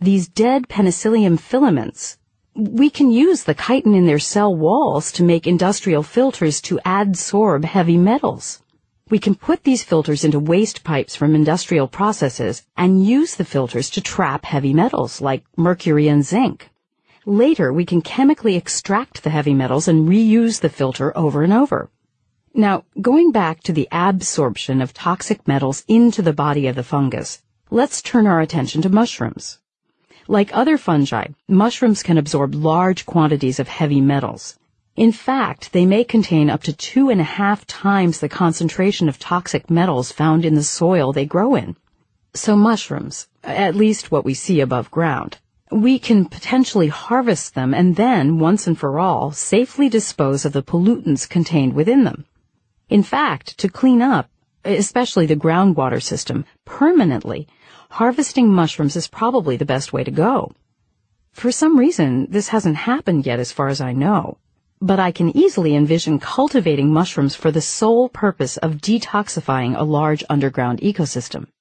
these dead penicillium filaments, we can use the chitin in their cell walls to make industrial filters to adsorb heavy metals. We can put these filters into waste pipes from industrial processes and use the filters to trap heavy metals like mercury and zinc. Later, we can chemically extract the heavy metals and reuse the filter over and over. Now, going back to the absorption of toxic metals into the body of the fungus, let's turn our attention to mushrooms. Like other fungi, mushrooms can absorb large quantities of heavy metals. In fact, they may contain up to 2.5 times the concentration of toxic metals found in the soil they grow in. So mushrooms, at least what we see above ground, we can potentially harvest them and then, once and for all, safely dispose of the pollutants contained within them. In fact, to clean up, especially the groundwater system, permanently, harvesting mushrooms is probably the best way to go. For some reason, this hasn't happened yet as far as I know, but I can easily envision cultivating mushrooms for the sole purpose of detoxifying a large underground ecosystem.